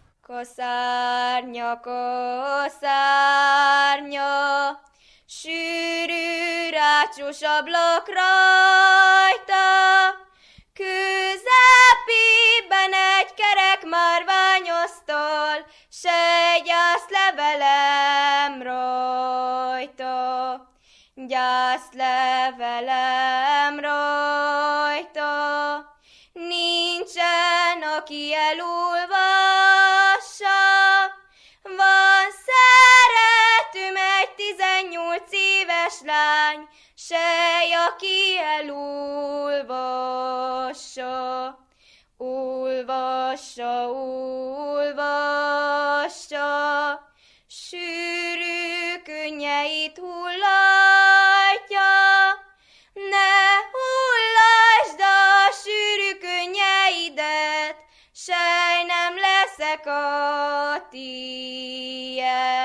Koszárnya, koszárnya, sűrű rácsos ablak rajta, közepében egy kerek márványasztal, s egy gyászlevelem rajta. Gyászlevelem rajta, nincsen, aki elolvassa. Van szeretőm egy tizennyolc éves lány, sej, aki elolvassa. Olvassa, olvassa, sűrű könnyeit hullatja. Ne hullasd a sűrű könnyeidet, sej, nem leszek a tied.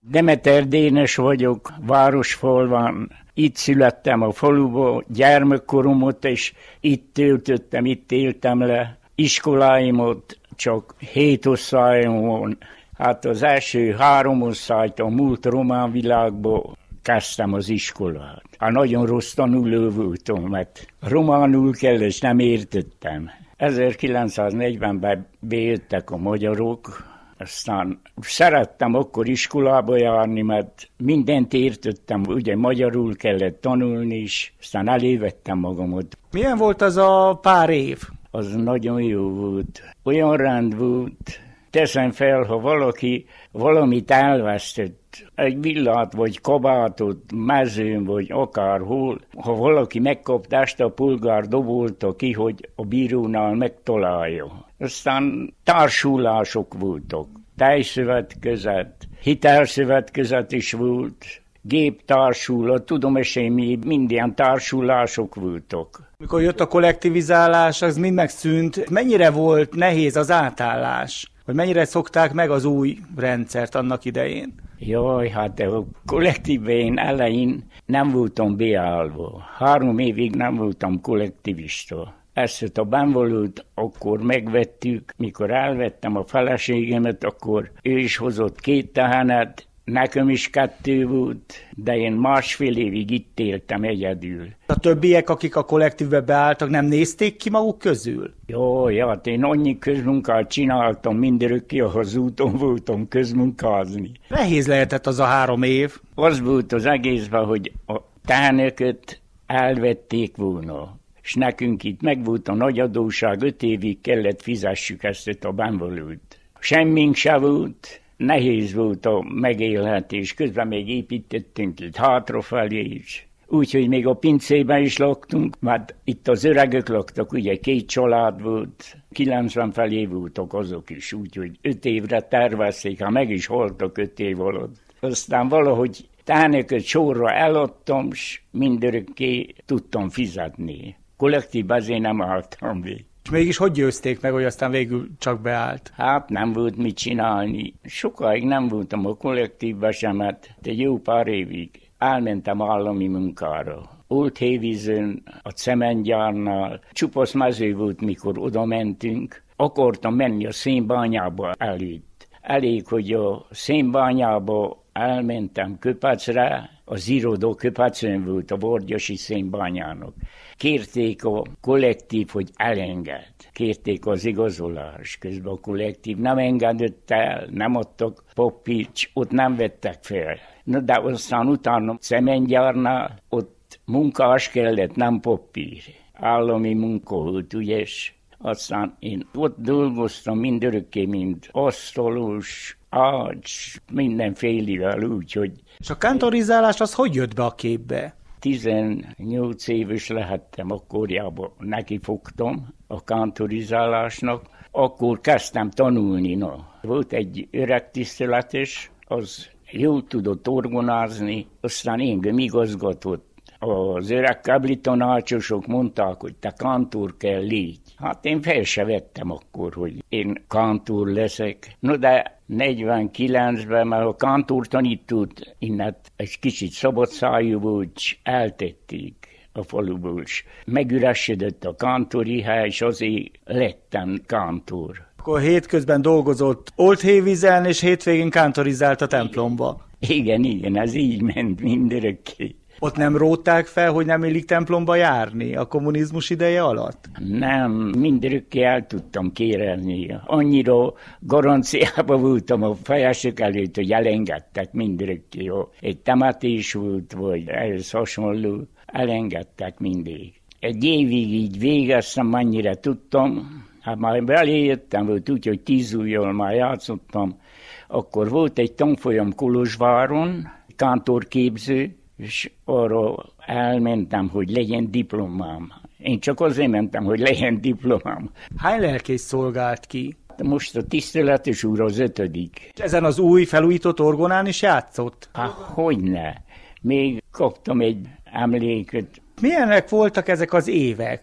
Demeter Dénes vagyok, Városfalván. Itt születtem a faluba, gyermekkoromot, és itt töltöttem, itt éltem le. Iskoláimot csak hét osztályon van. Hát az első három osztályt a múlt román világban kezdtem az iskolát. Hát nagyon rossz tanuló voltam, mert románul kell, és nem értettem. ezerkilencszáznegyvenben bejöttek a magyarok, aztán szerettem akkor iskolába járni, mert mindent értettem, ugye magyarul kellett tanulni is, aztán elévettem magamat. Milyen volt az a pár év? Az nagyon jó volt. Olyan rend volt. Teszem fel, ha valaki valamit elvesztett, egy villát vagy kabátot, mezőn vagy akárhol, ha valaki megkapta, ezt a polgár dobolta ki, hogy a bírónál megtalálja. Aztán társulások voltak, tejszövetkezet, hitelszövetkezet is volt, géptársulat, tudom és én mi minden társulások voltak. Mikor jött a kollektivizálás, az mind megszűnt. Mennyire volt nehéz az átállás? Vagy mennyire szokták meg az új rendszert annak idején? Jaj, hát a kollektívén elején nem voltam beállva. Három évig nem voltam kollektivista. Ezt a benvolót akkor megvettük, mikor elvettem a feleségemet, akkor ő is hozott két tehenet, nekem is kettő volt, de én másfél évig itt éltem egyedül. A többiek, akik a kollektívbe beálltak, nem nézték ki maguk közül? Jó, hát én annyi közmunkát csináltam, mindörökké az úton voltam közmunkázni. Nehéz lehetett az a három év. Az volt az egészben, hogy a teheneket elvették volna. És nekünk itt meg volt a nagy adóság, öt évig kellett fizessük ezt a benvolót. Semmink se volt. Nehéz volt a megélhetés, közben még építettünk itt hátrafelé is. Úgyhogy még a pincében is laktunk, mert itt az öregek laktak, ugye két család volt, kilencven felé voltak azok is, úgyhogy öt évre tervezték, ha meg is haltak öt év alatt. Aztán valahogy teheneket sorra eladtam, és mindörökké tudtam fizetni. Kollektívben azért nem álltam végig. És mégis hogy győzték meg, hogy aztán végül csak beállt? Hát nem volt mit csinálni. Sokáig nem voltam a kollektívben sem, mert egy jó pár évig elmentem állami munkára. Oldhévízön, a cementgyárnál, csupasz mező volt, mikor oda mentünk. Akartam menni a szénbányába előtt. Elég, hogy a szénbányába elmentem Köpecre, az irodó Köpecön volt a Vargyasi szénbányának. Kérték a kollektív, hogy elenged. Kérték az igazolás. Közben a kollektív nem engedett el, nem adtak papírt, ott nem vettek fel. Na de aztán utána cementgyárnál, ott munkás kellett, nem papír. Állami munka volt, ügyes. Aztán én ott dolgoztam mindörökké, mint asztalos, ács, mindenfélivel úgy, hogy... És a kantorizálás az hogy jött be a képbe? tizennyolc éves lehettem, akkorjában nekifogtam a kantorizálásnak. Akkor kezdtem tanulni, na. Volt egy öreg tiszteletes, az jól tudott orgonázni, aztán engem igazgatott. Az öreg kábli tanácsosok mondták, hogy te kantor kell légy. Hát én fel se vettem akkor, hogy én kantor leszek. No de negyvenkilencben, mert a kantor tanítót innen egy kicsit szabadszájú volt, és eltették a faluból. Megüresedett a kantori hely, és azért lettem kantor. Akkor hétközben dolgozott Oldhévízen, és hétvégén kantorizált a templomba. Igen, igen, ez így ment mindörökké. Ott nem rótták fel, hogy nem illik templomba járni a kommunizmus ideje alatt? Nem, mindörökké el tudtam kérelni. Annyira garanciában voltam a fejesek előtt, hogy elengedtek mindörökké. Egy temetés volt, vagy ehhez hasonló, elengedtek mindig. Egy évig így végeztem, mennyire tudtam. Hát már beléjöttem, volt úgy, hogy tíz ujjal már játszottam. Akkor volt egy tanfolyam Kolozsváron, kántorképző, és arra elmentem, hogy legyen diplomám. Én csak azért mentem, hogy legyen diplomám. Hány lelkész szolgált ki? Most a tiszteletes úr az ötödik. Ezen az új felújított orgonán is játszott? Há, hogyne. Még kaptam egy emléket. Milyenek voltak ezek az évek?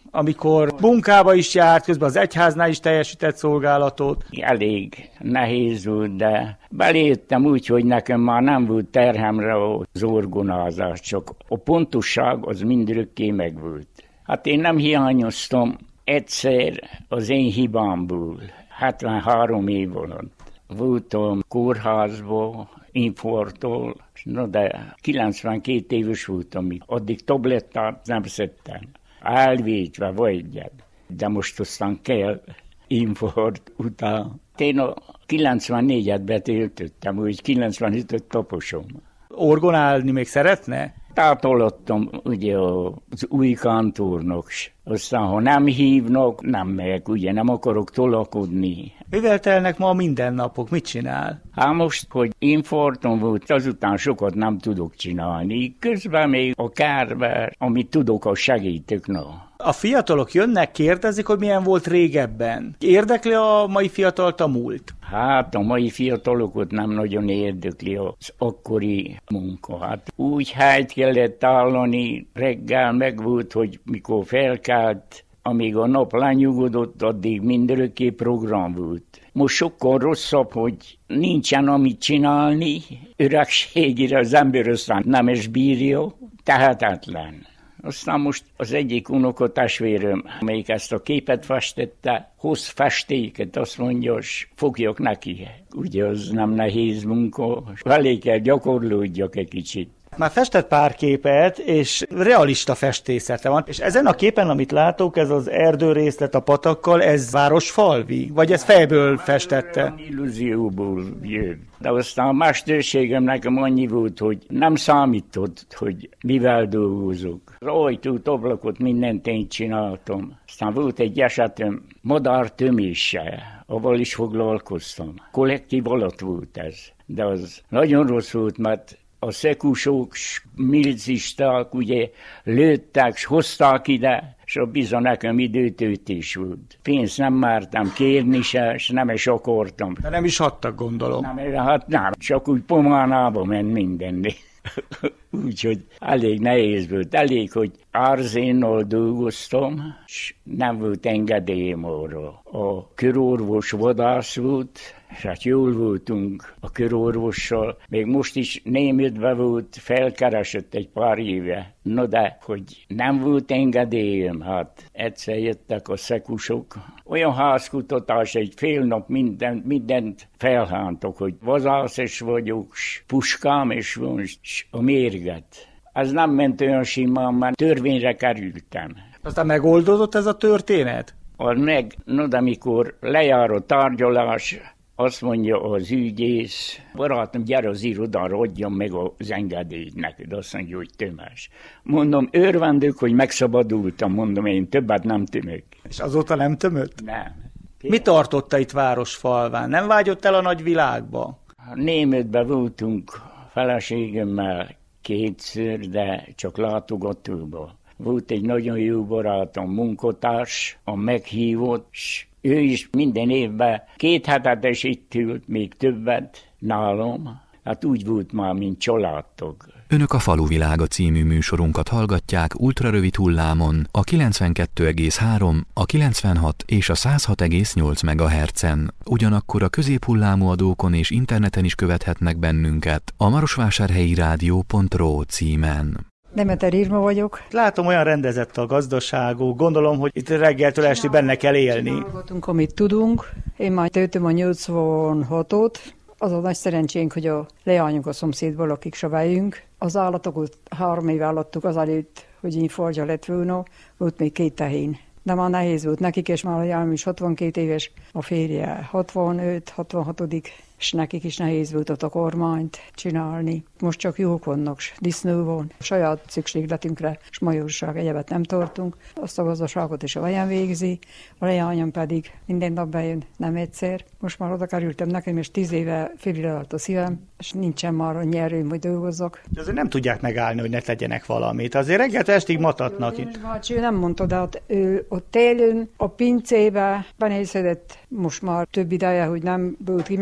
amikor munkába is járt, közben az egyháznál is teljesített szolgálatot? Elég nehéz volt, de beléptem úgy, hogy nekem már nem volt terhemre az orgonázás, csak a pontosság az mindörökké megvolt. Hát én nem hiányoztam egyszer az én hibámból, hetvenhárom év alatt. Voltam kórházba, infarktól, no de kilencvenkét éves voltam, addig tablettát nem szedtem. Elvétve vagy, de most aztán kell infarkt után. Én a kilencvennégyet betöltöttem, úgy kilencvenötöt taposom. Orgonálni még szeretne? Tátolattam ugye az új kántornak, aztán ha nem hívnak, nem megyek, ugye nem akarok tolakodni. Mivel telnek ma a mindennapok, mit csinál? Hát most, hogy infarktom volt, azután sokat nem tudok csinálni, közben még a kárver, amit tudok, a segítök, na. A fiatalok jönnek, kérdezik, hogy milyen volt régebben. Érdekli a mai fiatalt a múlt? Hát a mai fiatalokat nem nagyon érdekli az akkori munka. Hát úgy helyt kellett állani, reggel meg volt, hogy mikor felkelt, amíg a nap lenyugodott, addig mindörökké program volt. Most sokkal rosszabb, hogy nincsen amit csinálni, öregségére az ember aztán nem is bírja, tehetetlen. Aztán most az egyik unokatestvérem, amelyik ezt a képet festette, hoz festéket, azt mondja, hogy fogjak neki. Ugye az nem nehéz munka, elég kell gyakorlódjak egy kicsit. Már festett pár képet, és realista festészete van. És ezen a képen, amit látok, ez az erdőrészlet a patakkal, ez városfalvi? Vagy ez fejből festette? Illúzióból jön. De aztán a mesterségem nekem annyi volt, hogy nem számított, hogy mivel dolgozok. Rajtót, ablakot, mindent én csináltam. Aztán volt egy esetem madártöméssel, avval is foglalkoztam. Kollektív alatt volt ez. De az nagyon rossz volt, mert a szekusok, milicisták ugye lőttek, s hozták ide, és a bizony nekem időtöltés volt. Pénzt nem mártam kérni se, és nem is akartam. De nem is hattak, gondolom. Nem, hát nem, csak úgy pománába ment mindenni. Úgyhogy elég nehéz volt. Elég, hogy árzénnal dolgoztam, és nem volt engedélyem arra. A körorvos vadász volt, és hát jól voltunk a körorvossal. Még most is Németbe volt, felkeresett egy pár éve. No de, hogy nem volt engedélyem, hát egyszer jöttek a szekusok. Olyan házkutatás, egy fél nap mindent, mindent felhántok, hogy vadász is vagyok, s puskám is van, s a mérget. Ez nem ment olyan simán, mert törvényre kerültem. Aztán megoldódott ez a történet? Az meg, no de mikor lejár a tárgyalás, azt mondja az ügyész, barátom, gyere az irodára, adjam meg az engedélyt neked. Azt mondja, hogy tömés. Mondom, örvendők, hogy megszabadultam, mondom, én többet nem tömök. És azóta nem tömött? Nem. Mi tartotta itt városfalván? Nem vágyott el a nagy világba? Németben voltunk feleségemmel kétszer, de csak látogatóba. Volt egy nagyon jó barátom, munkatárs, a meghívott, s ő is minden évben két hetet is itt ült, még többet nálam. Hát úgy volt már, mint családtag. Önök a Faluvilága című műsorunkat hallgatják ultrarövid hullámon a kilencvenkettő egész három, a kilencvenhat és a száz hat egész nyolc megahertzen. Ugyanakkor a középhullámú adókon és interneten is követhetnek bennünket a marosvásárhelyi rádió pont ro címen. Demeter Irma vagyok. Látom, olyan rendezett a gazdaságú. Gondolom, hogy itt reggeltől estig benne kell élni. Csinálgatunk, amit tudunk. Én már töltöm a nyolcvanhatot. Az a nagy szerencsénk, hogy a leányunk a szomszédból lakik savelyünk. Az állatokat három éve állattuk azelőtt, hogy infarktja lett volna. Volt még két tehén. De már nehéz volt nekik, és már a leányom is hatvankét éves, a férje hatvanöt, hatvanhatodik, és nekik is nehéz volt ott a kormányt csinálni. Most csak jók vannak, disznó van. A saját szükségletünkre, és majorság egyebet nem tartunk. Azt a gazdaságot is a vajon végzi, a leányom pedig minden nap bejön, nem egyszer. Most már oda kerültem nekem, és tíz éve félreállt a szívem, és nincsen már annyi erőm, hogy dolgozzak. De azért nem tudják megállni, hogy ne tegyenek valamit. Azért reggelt estig matatnak itt. Bácsi, ő nem mondta, de hát ő ott télen, a pincébe benézhetett most már több ideje, hogy nem volt kimeszelve,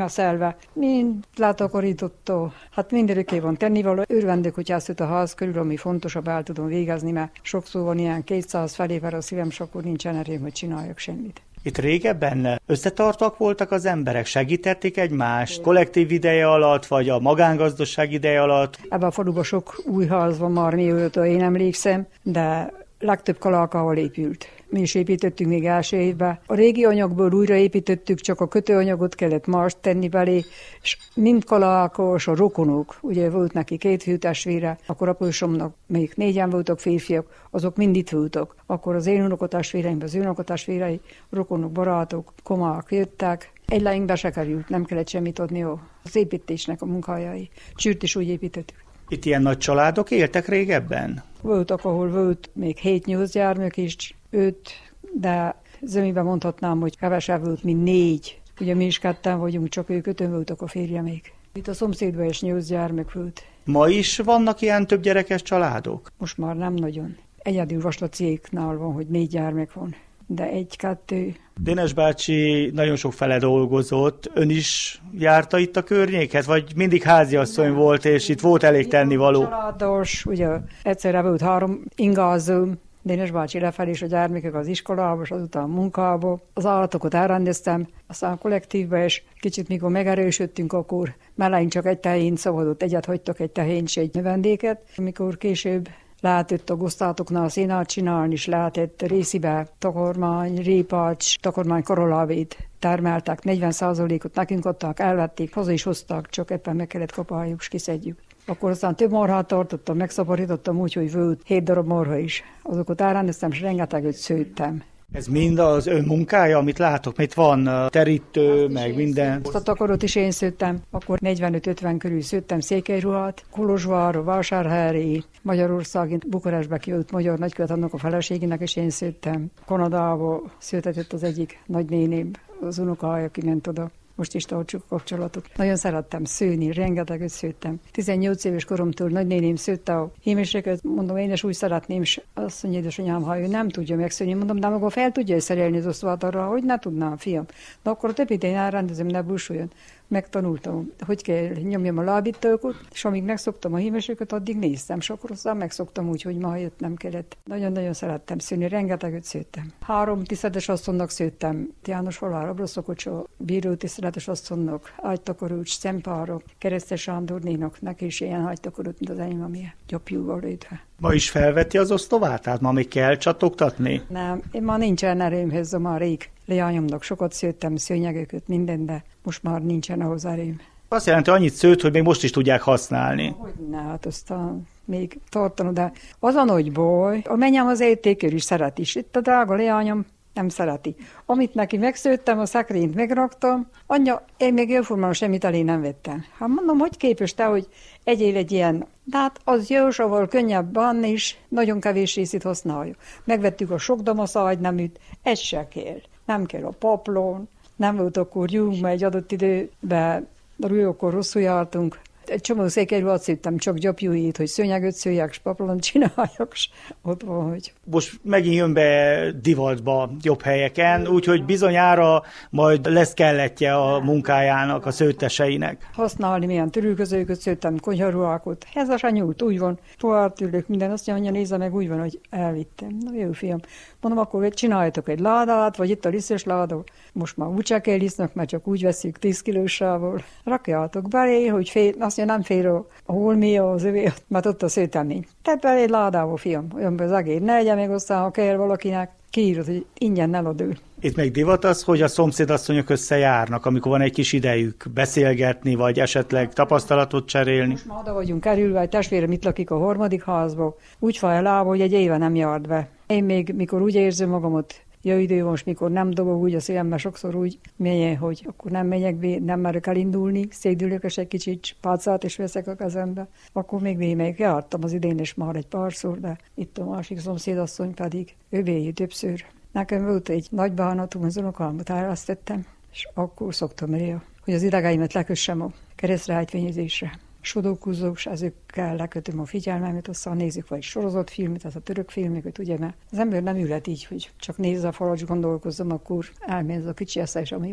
élve, mind letakarította. Hát mindenki van tennivaló. Örvendek, hogy ezt a ház körül, ami fontosabb, el tudom végezni, mert sokszor van ilyen kétszáz felé ver a szívem, és akkor nincsen erőm, hogy csináljak semmit. Itt régebben összetartak voltak az emberek, segítették egymást, kollektív ideje alatt, vagy a magángazdaság ideje alatt? Ebben a faluban sok új ház van már, mióta én emlékszem, de legtöbb kalálkával épült. Mi is építettünk még első évben. A régi anyagból újraépítettük, csak a kötőanyagot kellett más tenni belé, és mind kalálkos, a rokonok, ugye volt neki két fiútestvére, akkor apósomnak még négyen voltak férfiak, azok mind itt voltak. Akkor az én unokatestvéreim, az ő unokatestvérei, rokonok, barátok, komák jöttek. Egy lányunkbe se került, nem kellett semmit adni az építésnek a munkájai. Csűrt is úgy építettük. Itt ilyen nagy családok éltek régebben? Voltak, ahol volt még hét-nyolc gyermek is, öt, de zömiben mondhatnám, hogy kevesebb volt, mint négy. Ugye mi is ketten vagyunk, csak ők ötön voltak a férjemék. Itt a szomszédban is nyolc gyermek volt. Ma is vannak ilyen több gyerekes családok? Most már nem nagyon. Egyedül Vaslacéknál van, hogy négy gyermek van, de egy-kettő. Dénes bácsi nagyon sok fele dolgozott. Ön is járta itt a környéket, vagy mindig háziasszony volt, és itt volt elég tennivaló? Családos, ugye egyszerre volt három ingázóm, Dénes bácsi lefelé, és a gyermekek az iskolába, és azután a munkába. Az állatokat elrendeztem, aztán a kollektívbe, és kicsit mikor megerősödtünk, akkor melleink csak egy tehén szabadott, egyet hagytak egy tehén és egy növendéket. Amikor később lehetett a gosztátoknál szénát csinálni, és lehetett részibe takarmány, répács, takarmány karolávét termeltek, negyven százalékot nekünk adták, elvették, haza is hozták, csak éppen meg kellett kapáljuk, és kiszedjük. Akkor aztán több marhát tartottam, megszaporítottam úgy, hogy volt hét darab marha is. Azokat elrendeztem, és rengeteget szőttem. Ez mind az ön munkája, amit látok, mert van terítő, meg minden. Azt a takarot is én szőttem, akkor negyvenöt-ötven körül szőttem székelyruhát, Kolozsvár, Vásárhelyi, Magyarországi, Bukarestbe kijött magyar nagykövet, annak a feleségének is én szőttem. Kanadába szőtetett az egyik nagynéném, az unokája, aki ment oda. Most is tartsuk a kapcsolatot. Nagyon szerettem szőni, rengeteget szőttem. tizennyolc éves koromtól nagynéném szőtte a hímeseket, mondom, én is úgy szeretném, és azt mondja, édesanyám, ha ő nem tudja megszőni, mondom, de maga fel tudja szerelni az osztvat arra, hogy ne tudnám, fiam. De akkor a többit én elrendezem, ne búsuljon. Megtanultam, hogy kell nyomjam a lábítókot, és amíg megszoktam a hímeseket, addig néztem, és akkor aztán megszoktam úgy, hogy ma jött nem kellett. Nagyon-nagyon szerettem szőni, rengeteget szőttem. Három tiszteletes asszonynak szőttem, János Valár, Abroszokocsa, bíró tiszteletes asszonynak, ágytakarúcs, szempárok, Keresztes Sándornénak, neki is ilyen ágytakarút, mint az enyém, ami gyapjúval lőtve. Ma is felveti az osztovát? Tehát ma még kell csatogtatni? Nem, én ma nincsen erőmhez, már rég leányomnak sokat szőttem, szőnyegeket, minden, de most már nincsen ahhoz erőm. Azt jelenti, annyit szőtt, hogy még most is tudják használni. Hogyne, hát aztán még tartani, de az a nagy baj, a mennyem az értékű is szeret is. Itt a drága leányom nem szereti. Amit neki megszőttem, a szekrényt megraktam, anyja, én még jóformán semmit elé nem vettem. Hát mondom, hogy képes te, hogy egyél egy ilyen, de hát az jó, ahol könnyebb bánni is, nagyon kevés részét használjuk. Megvettük a sok damaszágy neműt, ez se kell. Nem kell a paplon, nem volt akkor jó, mert egy adott időben, de akkor rosszul jártunk. Egy csomó székelyruhát szőttem, csak gyapjúit, hogy szőnyeget szőjek, és paplon csináljak, és ott van, hogy... Most megint jön be divatba jobb helyeken, úgyhogy bizonyára majd lesz kellettje a munkájának, a szőtteseinek. Használni milyen törülközőköt szőttem, konyharuhákot. Ez a nyújt, úgy van, pohártűrlök, minden, azt mondja, nézze meg, úgy van, hogy elvittem. Na jó, fiam, mondom, akkor csináljatok egy ládát, vagy itt a lisztes láda. Most már úgyse kell lisznak, mert csak úgy veszik tíz kilósával. Rakjátok belé, hogy fél, azt mondja, nem fér a holmi az övé, mert ott a szőtemény. Tedd belé egy ládába, fiam, olyan az egér, ne legyen meg aztán, ha kell valakinek, kiírod, hogy ingyen eladó. Itt meg divat az, hogy a szomszédasszonyok összejárnak, amikor van egy kis idejük beszélgetni, vagy esetleg tapasztalatot cserélni. Most már oda vagyunk kerülve, egy testvérem itt lakik a harmadik házba, úgy fáj a lába, hogy egy éve nem járt be. Én még, mikor úgy érzem magamat, jó idő most, mikor nem dobog úgy a szívemben, sokszor úgy mélyen, hogy akkor nem megyek be, nem merek elindulni, szédülök és egy kicsit pálcát és veszek a kezembe. Akkor még még jártam az idén is már egy párszor, de itt a másik szomszédasszony pedig ő véjű többször. Nekem volt egy nagy bánatom, az unokámat elvesztettem, és akkor szoktam rá, hogy az idegeimet lekössem a keresztrehányfényezésre. Sodókúzós, ezekkel lekötöm a figyelmemet, aztán nézzük vagy sorozatfilmet, ez a török filmeket, ugye, mert az ember nem ülhet így, hogy csak nézze a falat, gondolkozzam, akkor elmész a kicsi esze is, ami van.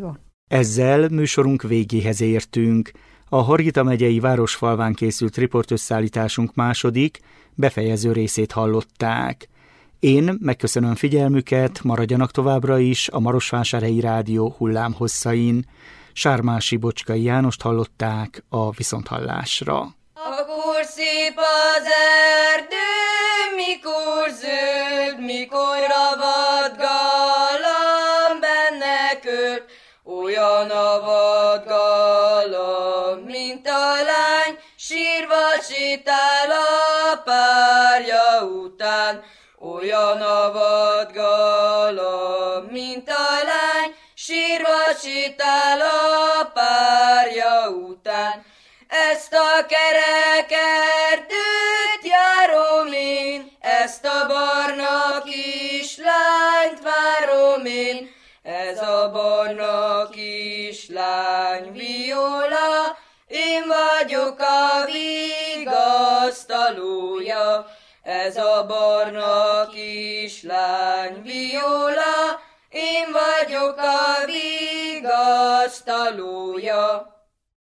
Ezzel műsorunk végéhez értünk. A Hargita megyei Városfalván készült riportösszállításunk második, befejező részét hallották. Én megköszönöm figyelmüket, maradjanak továbbra is a Marosvásárhelyi Rádió hullámhosszain. Sármási Bocskai Jánost hallották a viszonthallásra. Akkor szép az erdő, mikor zöld, mikor a vadgalom benne költ, olyan a vadgalom, mint a lány, sírva sétál a párja után. Olyan a vadgalom, mint a lány, sírva sétál a párja után. Ezt a kerek erdőt járom én, ezt a barna kislányt várom én. Ez a barna kislány Viola, én vagyok a vigasztalója. Ez a barna kislány Viola, én vagyok a vigasztalója.